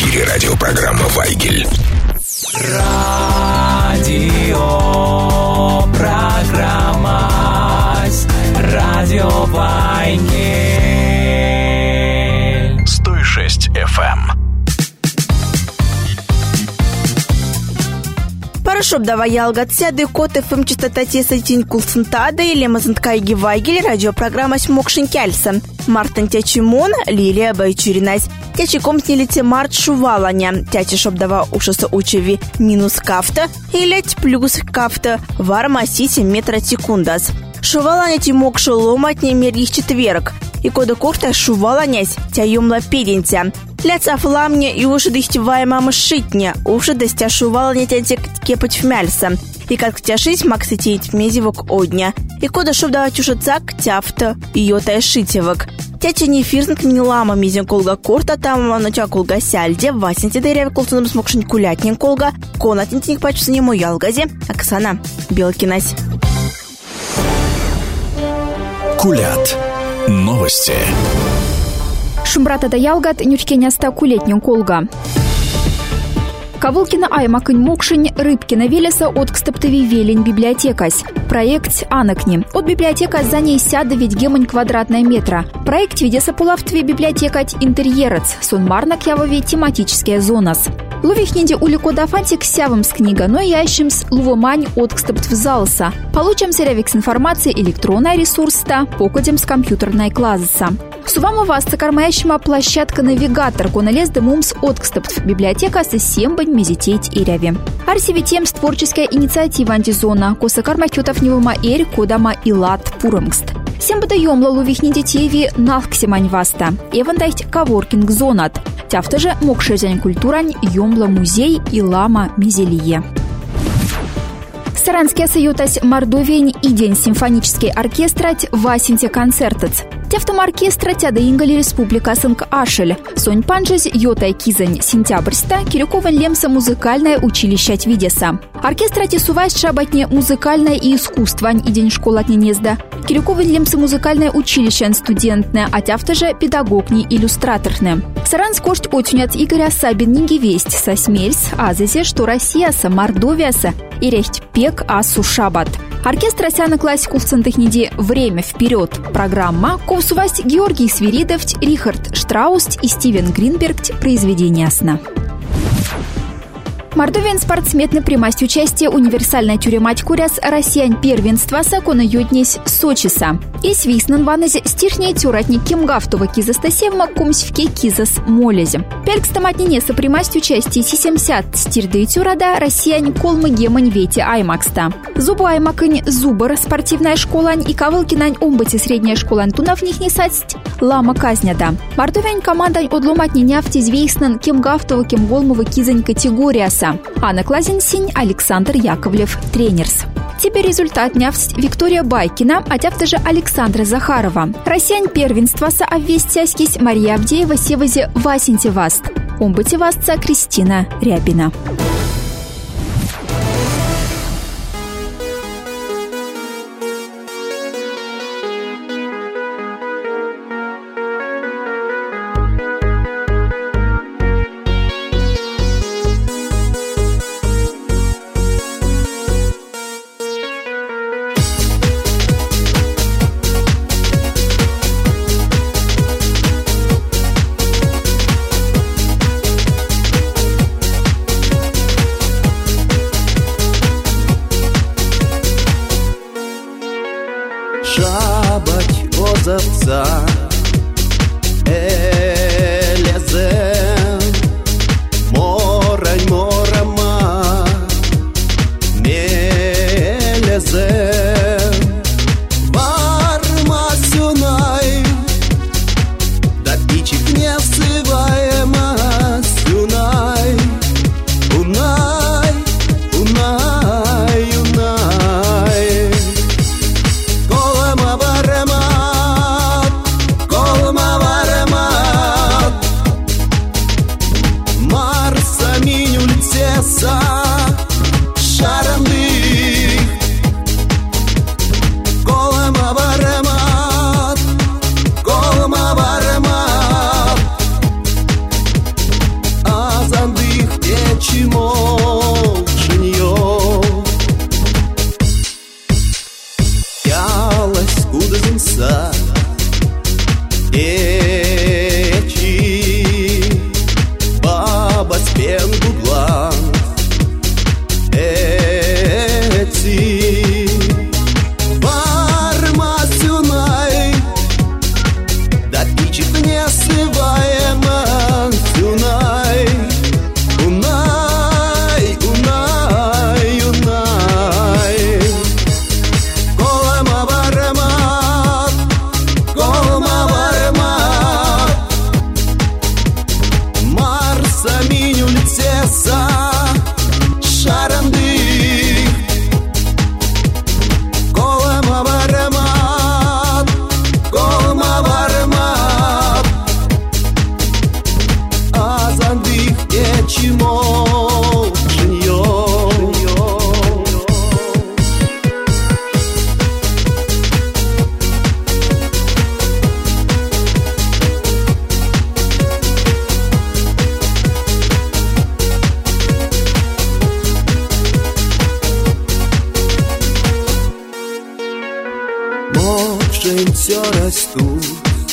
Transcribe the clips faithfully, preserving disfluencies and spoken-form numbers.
эфире радиопрограмма «Вайгель». Радио программа Радио Вайгель. сто шесть эф эм. Парашоб давай ялгат сяды кот эф эм частота тесатин кулсентада или мазанткайги Вайгель радиопрограмма смокшин кяльса. Мартин Тячимон, Лилия Байчуринась. Тячи комснилите март шуваланя. Тячи шоб дава ушаса учеви минус кафта или плюс кафта варма сити метра секундас. Шуваланя тимок шеломать не мерих четверг. И кода курта шуваланясь тяюмла пединтя. Ляца фламня и уши дыхтевая мама шитня. Уши достя шуваланя тятик кепать в мяльса. И как тяшить максы теть мезивок одня. И кода шоб давать уши цак тяфта и йота шитевок. Тяча не фирзнк минилама мизин колга курта там нача колга сяльде. Васенти дыряве колтуном смокшин кулятнин колга. Конатинтик пачуса нему ялгазе. Оксана Белкинась. Кулят. Новости. Шумбрата да ялгат нючкеняста кулетнин колга. Кавылкина аймакын мокшинь Рыбкина велеса от кстаптыви велень библиотекась. Проект анакни. От библиотека за ней сяда ведь гемонь квадратная метра. Проект ведеса пулавтве библиотекать интерьерец. Сон марнак явове тематические зонас. Лувихнинде улико фантик сявым с книга, но ящимс лувомань от кстаптвзалса. Получим серевикс информации электронная ресурста, покодем с компьютерной класса. Сувама вас цакармаящима площадка навигатор, коналез демумс от кстаптв библиотека с сембань мезитеть и ряви. Арсиви темс творческая инициатива антизона, косакарма кютов невыма эрь кодама илат пурамгст. Сембата йомла лувихнинде теви налксимань васта. Эвандайт каворкинг зонат. Тяфта же мокшезянь культурань йомла музей и лама мизелие. Саранский союз Мордовень и день симфонический оркестрать Васинте концертец. Тяфтам оркестра тяда ингали республика Сынк Ашель. Сонь панжез йотай кизань сентябрьста Кирюкован лемса музыкальное училище Видеса. Оркестра тесувась шабатне музыкальное и искусствань и день школатне незда. Кирюкован лемса музыкальное училище студентное, а тяфта же педагогни иллюстраторне. Саранск кость отюнят Игоря Сабин ниги весть со смельс, азазе, что Россия са Мордовия и рехть пек асу шабат. Оркестр осяна классику в центахниде «Время вперед» программа ковсувасть Георгий Свиридовч, Рихард Штрауст и Стивен Гринберг произведения сна. Мордовиан спортсмены примасть участие универсальной тюремать куряс россиян первенства сакона юднесь Сочиса. И свиснан ваназе стирхней тюратник кемгафтова киза стасевма кумсвке кизас молезе. Перкстаматнине сопримасть участие сисемсят стирды тюрада россиян колмы гемань вети аймакста. Зубу аймакань зубар спортивная школань и кавылкинань омбати средняя школань тунав них не састь лама казняда. Мордовиан командань одломать няфти звейснан кемгафтова кемголмова кизань категорияса. Анна Клазин-Синь, Александр Яковлев, тренерс. Теперь результат нявсть Виктория Байкина, а тяфта же Александра Захарова. Россиян первенства са обвестяськись Мария Авдеева севазе Васинте Васт. Омбати Вастца Кристина Рябина. все растут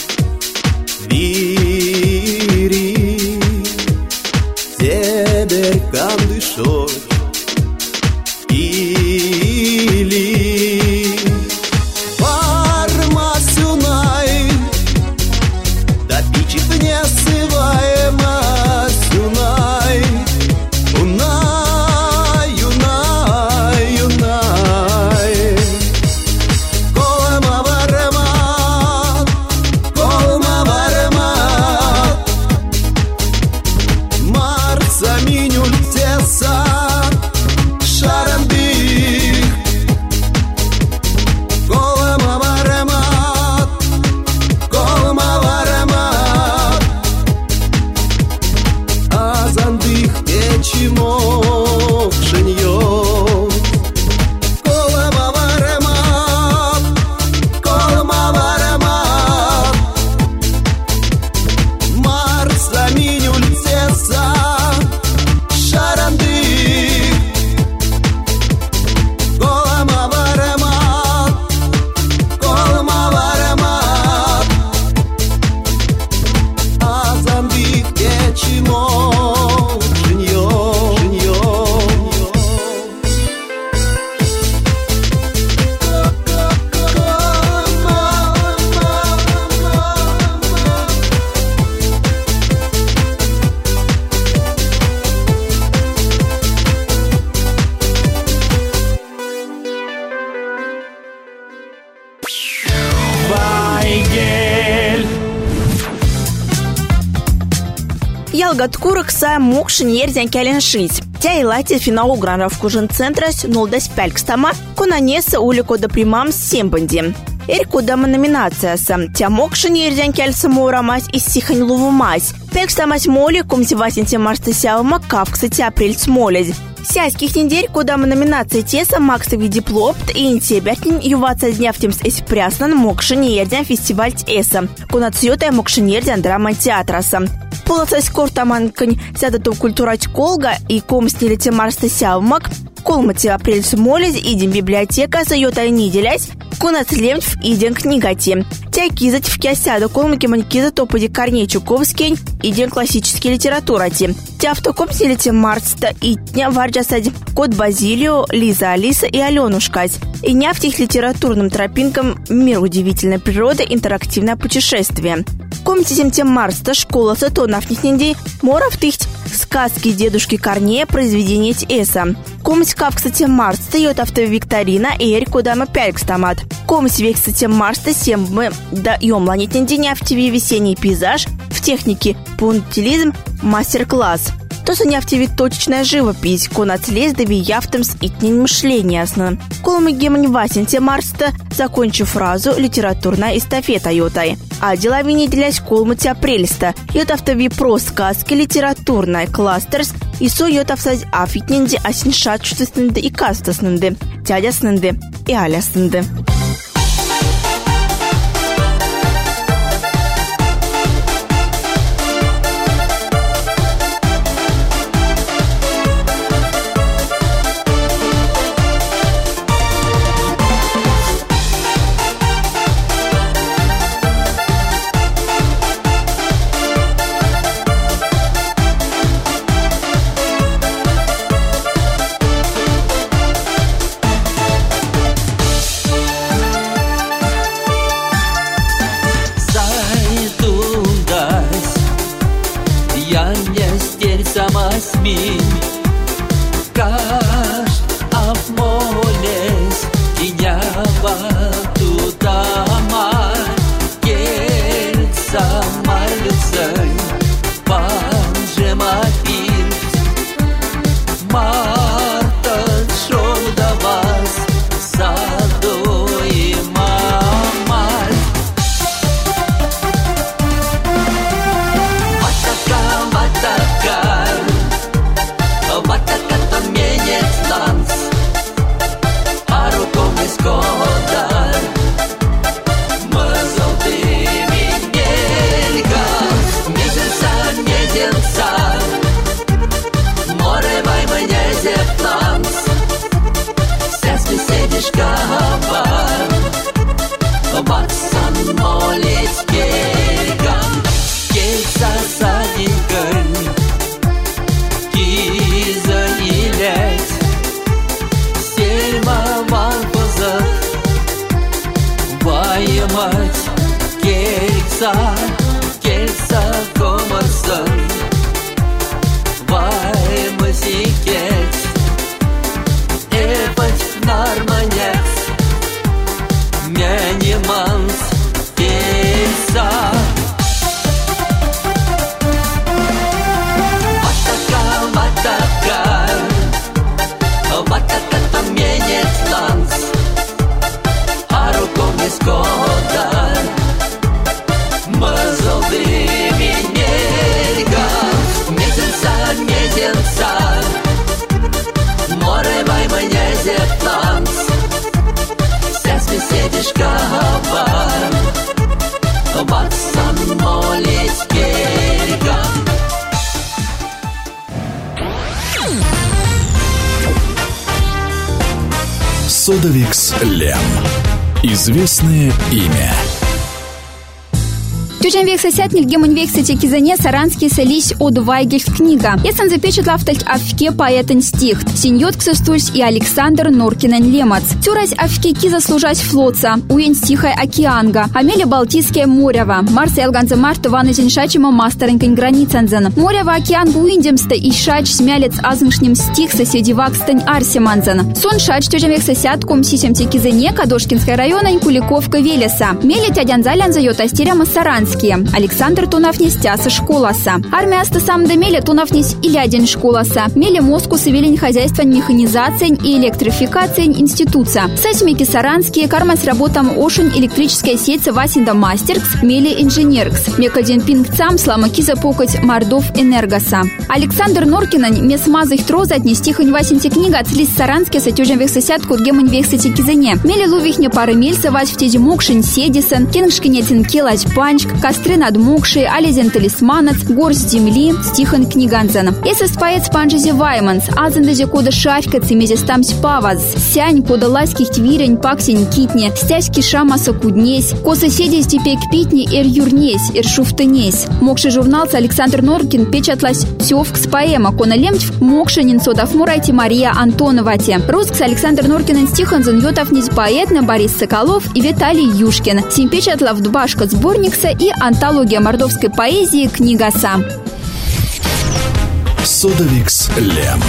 вири, тебе кандышой или парма сюнай, да пичит не сываема сюнай, унай, юнай, юнай. Колма варемат, колма варемат, марса минюль теса, шарандых. Колма варемат, колма варемат, азандых течимо шиньё. Колма варемат, колма варемат, марса минюль теса, шарандых. Колма варемат, колма варемат, азандых течимо шиньё, шиньё. Вайгель. Ялгат курок са мокшин ерзян кялен шить. Тя и лати финал гранрав кужин центрас нолдас пялькстама, кунанеса улико да примам сембанди. Эр кудама номинацияса. Тя мокшин ерзян кяльса мурамась из сихань лувумась. Пялькстамась моли кумси васинте марстасявама кавкса тя апрель смолезь. Сяських недель, куда мы номинации теса Максови диплопт и интебятин юваца дня в темс эс пряснан мокшинердян фестиваль эса. Кунацьёта мокшинердян драма театраса. Полоцай скортаманкань сядату культурать колга и комснилите марстасявмак. Колмати апрель смолезь идем библиотека саюта неделясь. Кунацлемтв идем книгати. Тя кизать в кясяду колмаки манькиза топоди Корней Чуковский идем классические литературати. Тя в таком селите марста и дня варджасадь кот Базилио, Лиза Алиса и Аленушкась. И ня в тех литературным тропинкам мир удивительной природы интерактивное путешествие. Комнате тем марста школа сатонав нихненди моров тыхть сказки дедушки Корнея произведения эса. Комнате кав, кстати, марста йот автовикторина и эрь кудама пялькстамат. Комнате век, кстати, марста сембы да йомла нитненди в ТВ весенний пейзаж в технике пунктилизм мастер-класс. То са няфтиви точечная живопись, конацлез да вияфтымс итнень мышления сна. Колмы гемань васенте марста, закончив фразу литературная эстафета йотай. А дела вини делясь колмати апрельста. Йот автови про сказки литературная кластерс и со йот автоз афитненди асиншатчутыснынды и кастаснынды, тядяснынды и аляснынды. Содовикс Лем. Известное имя. Тюжен век сосят нильгемон век сетекизане саранский селись от Вайгельс книга. Ясан запечатлав тальт авке поэтен стих. Синьот ксестульс и Александр Норкинен Лемац. Тюрась авке киза служать флотца. Уен стихай океанга. Амеля Балтийское морева. Марсел ганза марта вана зеншачима мастеренкин границанзен. Морева океанга уиндемста и шач смялец азмшним стих соседи вакстань арсиманзен. Сон шач тюжен век сосят ком сисем текизане Кадошкинская района Куликовка Велеса. Меля тядянзалян зает астеряма саранский. Александр Тунафнис тяса школаса. Армия астасам демеля Тунафнис илядин школаса. Меля Моску савелень хозяйства механизация и электрификация институция. Сасмики саранские кармас работам ошень электрическая сеть Васинда Мастеркс, мели инженеркс. Мекадин пингцам сламаки запокать Мордов Энергоса. Александр Норкинан мес мазых троза отнести хань Васинте книга отслись саранские сатюжен век сосятку гемонь век сатикизане. Мели лувихне пары мельса вась в теди мокшень седисан, кингшкинетин келач панчк, костры надмокшие, ализен талисманец, горсть земли, стихан книганзан. Эсэс поэт спанжизи вайманс, азендезе кода шарькац и мезестамсь паваз, сянь кода ласких твирень паксень китне, стяськи шамаса куднесь, ко соседи степек питни эр юрнесь, эр шуфтынесь. Мокший журналц Александр Норкин печатлась тёвкс поэма, кона лемтьв мокшенин содав мурайте Мария Антоновате. Рускс Александр Норкин стиханзан йотавниз поэтна Борис Соколов и Виталий Юшкин. Сим печатлав дбашка сборникса и антология мордовской поэзии «Книгаса». Содовикс Лем.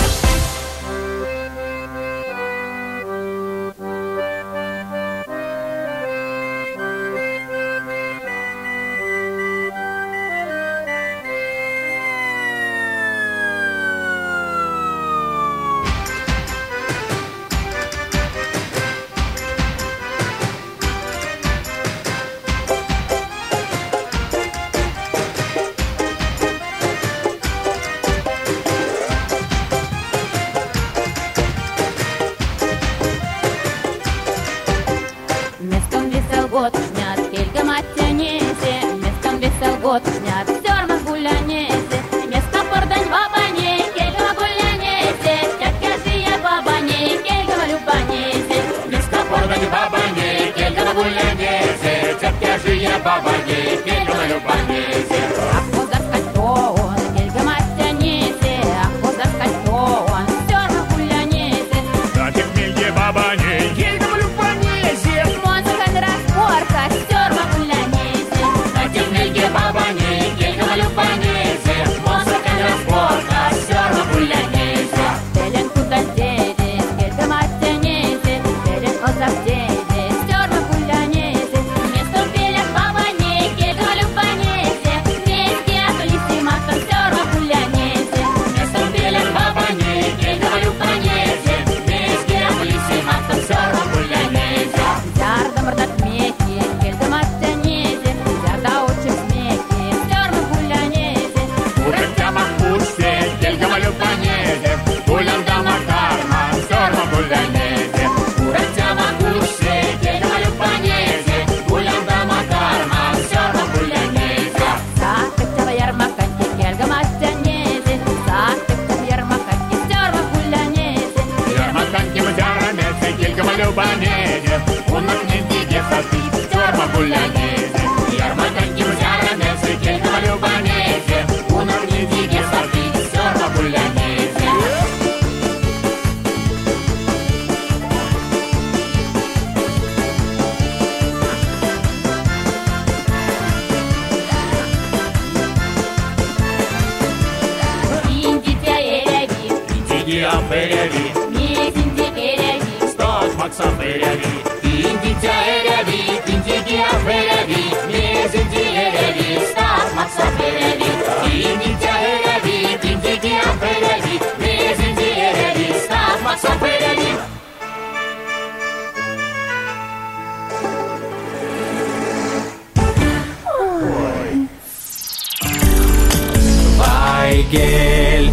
Вайгель.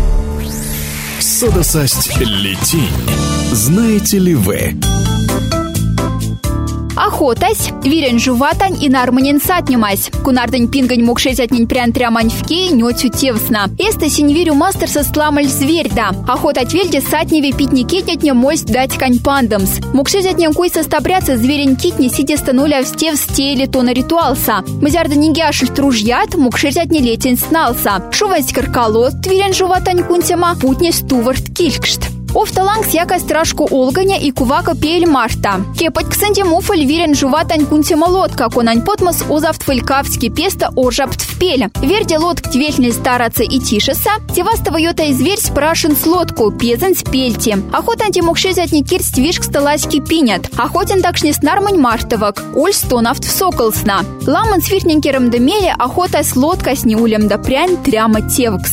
Содосасть летинь. Знаете ли вы? Охотась, вирен жуватань и нарманин сатнюмась. Кунардань пингань мукшезятнин прян трямань в кей нётю тевсна. Эста синьвирю мастер со сламаль зверьда. Охотать вельде сатневе питни кетнятня мость дать кань пандамс. Мукшезятнин куй состабряться зверень китни сидя стануля в стев стели тона ритуалса. Мазярда нигяшель тружьят, мукшезятни летен сналса. Шувась каркалот, твирен жуватань кунтема, путни стуварт килькшт. Офталанг яка страшку Олганя и кувака пель Марта. Кепать ксанти муфаль вирен жуватань кунтема лодка, конань потмос озавт фалькавски песта ожапт в пеле. Верде лодк твельнель стараться и тишеса, теваста войота и зверь спрашен с лодку, пезен с пельти. Охотан тимукшезятни кирсть вишк сталаськи пинят. Охотен такшни с нармань мартовак, оль стонавт в соколсна. Ламан с виртненькером демеле охота с лодка с неулем да прянь тряма тевкс.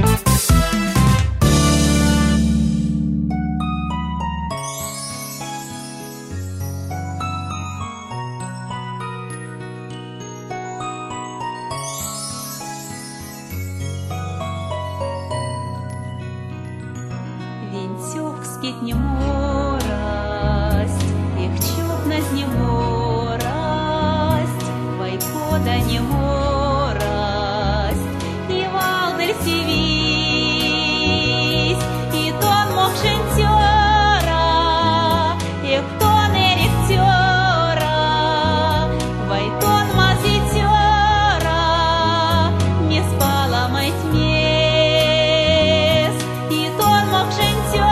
Не морость, их чудность не морость, вайкода не морость, и валдель сивись, и тон мокшентера, и тон эректера, вайтон мазитера, не спала мать мес, и тон мокшентера.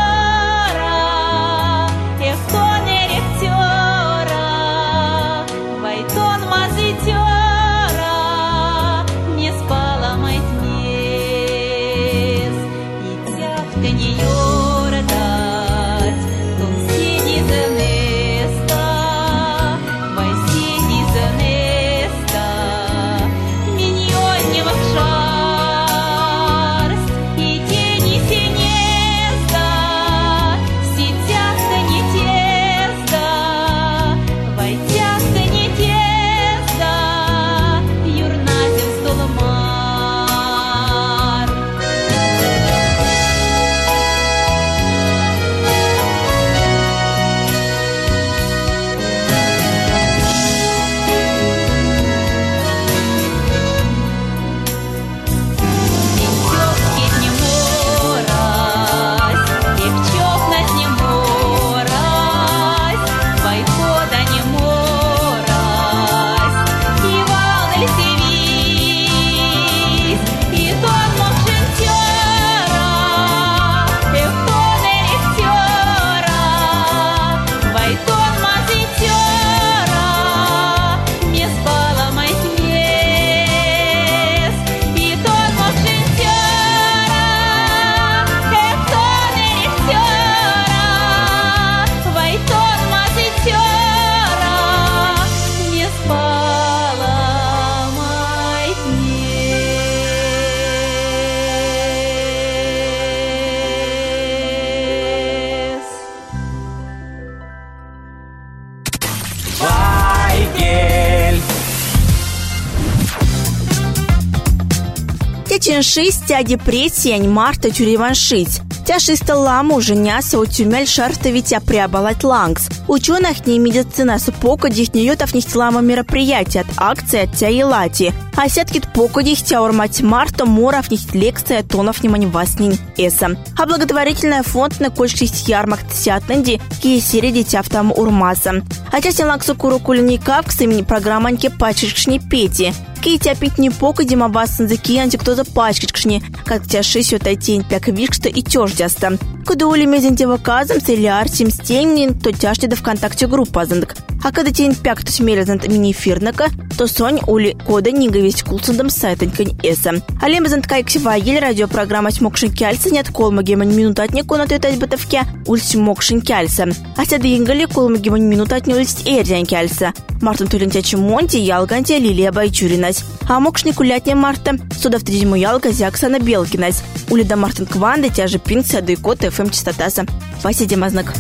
Шесть тя депрессия, марта тюреваншить. Тя шеста ламу женяса у тюмель шартовитя приобалать лангс. Ученых не медицина с покодих неютов нехтелама мероприятия от акции от тя и лати. А сяткит покодих тя урмать марта моров нехт лекция тонов немани васнин эса. А благотворительная фонд на кольшких ярмак тсятнанди кие серии дитя в там урмаса. А тя силаксу курукульни капкс имени программаньки пачешкшни пети. Кейтя пить не покодим абасын за киянти кто за пачкишкшни, как тя шисю тайтень пяк вишкста и тёждяста. Когда ули мезенте ваказам цели артим стеннин, то тяжте да ВКонтакте группа зандак. А когда тень пяк то смелезант мини-фирнака, то сонь ули кода ниговесть кулсандам сайтанькань эса. А лемезант кайксивагель радиопрограмма смокшин кяльса нет колмагемань минута от неко на тетать батовке ульс смокшин кяльса. А ся двингали колмагемань минута от не ульс эрдян кяльса. Мартин тулентячи монти ялганти Лилия Байчуринась. А мокшни кулятня Марта суда в третьему ялга зяксана Белкинась. Улида Мартин Кванды тяжи пинкся да и кот эф эм частотаса. Вася Демазнак.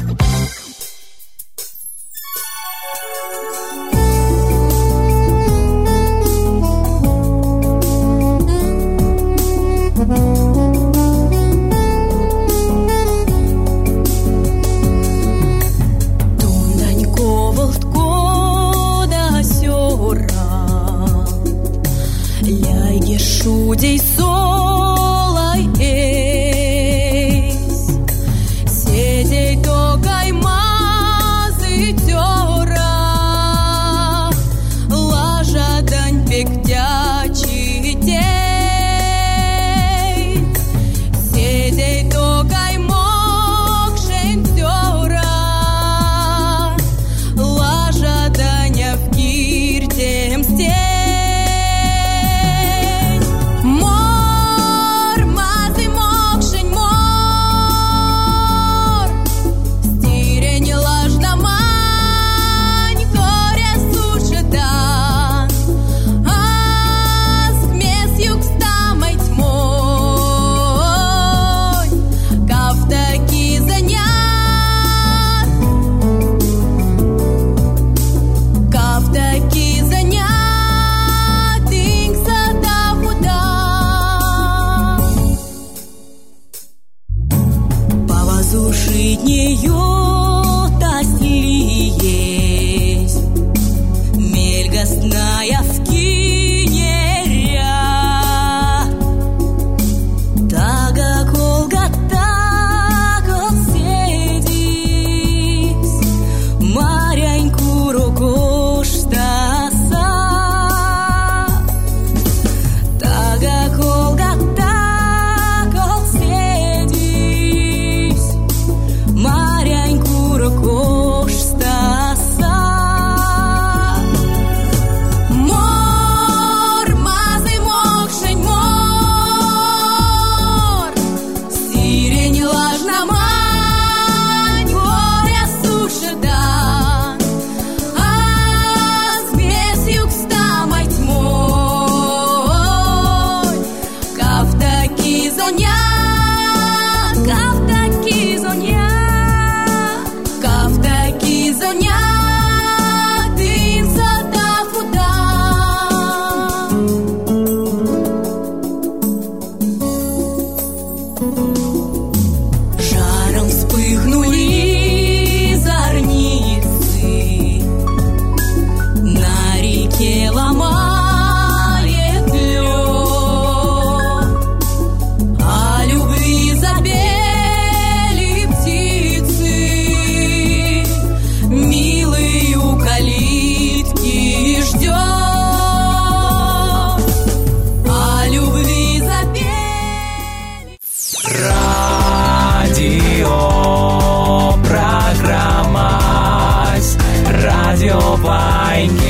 Тунанько волтко виднею тасти есть мельгостная скинеря. Тага колга тагал седис, маряньку рукош таса. Тага колга тагал седис, маряньку рукош таса. Мор, мазы мокшень мор, сирень лажна мать, горя суша дан, а смесь юг стамай тьмой. Кавтаки зоня, кавтаки зоня, кавтаки зоня, тин садафуда. Жаром вспыхнули зорницы, на реке ломает лед, о любви запели птицы, милый у калитки ждет, о любви запели. Радио, программа Радио Вайнгель.